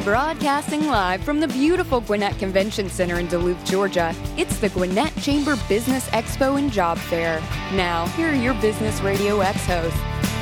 Broadcasting live from the beautiful Gwinnett Convention Center in Duluth, Georgia, it's the Gwinnett Chamber Business Expo and Job Fair. Now, here are your Business Radio X hosts.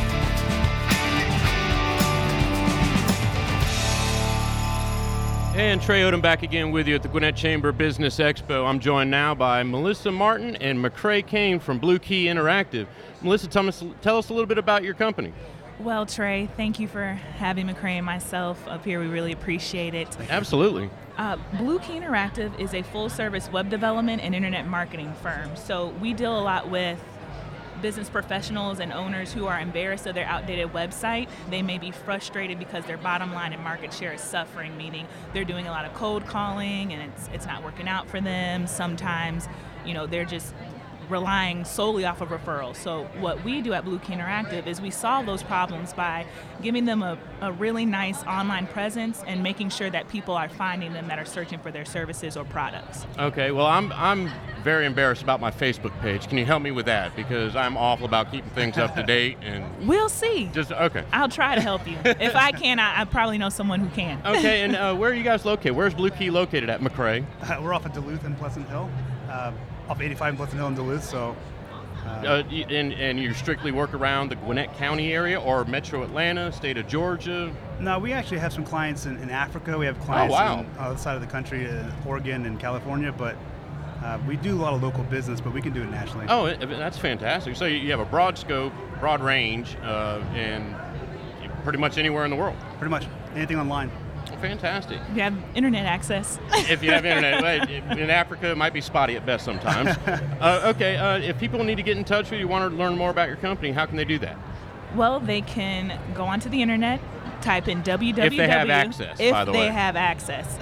And Trey Odom back again with you at the Gwinnett Chamber Business Expo. I'm joined now by Melissa Martin and McCrae Kane from Blue Key Interactive. Melissa, tell us a little bit about your company. Well, Trey, thank you for having McCrae and myself up here. We really appreciate it. Absolutely. Blue Key Interactive is a full-service web development and internet marketing firm. So we deal a lot with business professionals and owners who are embarrassed of their outdated website. They may be frustrated because their bottom line and market share is suffering, meaning they're doing a lot of cold calling and it's not working out for them. Sometimes, they're just relying solely off of referrals. So what we do at Blue Key Interactive is we solve those problems by giving them a really nice online presence and making sure that people are finding them that are searching for their services or products. Okay, well, I'm very embarrassed about my Facebook page. Can you help me with that? Because I'm awful about keeping things up to date. And we'll see. Okay. I'll try to help you. If I can, I probably know someone who can. Okay, and where are you guys located? Where's Blue Key located at, McCrae? We're off of Duluth and Pleasant Hill. Off 85 in Pleasant Hill and Duluth, so... And you strictly work around the Gwinnett County area or Metro Atlanta, state of Georgia? No, we actually have some clients in Africa. We have clients on the other side of the country, Oregon and California, but we do a lot of local business, but we can do it nationally. Oh, that's fantastic. So you have a broad scope, broad range, and pretty much anywhere in the world? Pretty much. Anything online. Fantastic. If you have internet access. If you have internet. In Africa, it might be spotty at best sometimes. Okay, if people need to get in touch with you, want to learn more about your company, how can they do that? Well, they can go onto the internet, type in www. If they have access, by the way. If they have access.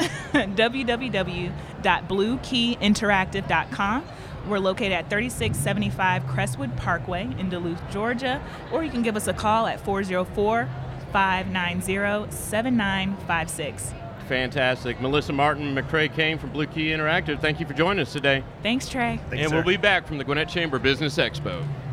www.bluekeyinteractive.com. We're located at 3675 Crestwood Parkway in Duluth, Georgia. Or you can give us a call at 404-590-7956. Fantastic. Melissa Martin, McCrae Kane from Blue Key Interactive, thank you for joining us today. Thanks, Trey. Thank you, we'll be back from the Gwinnett Chamber Business Expo.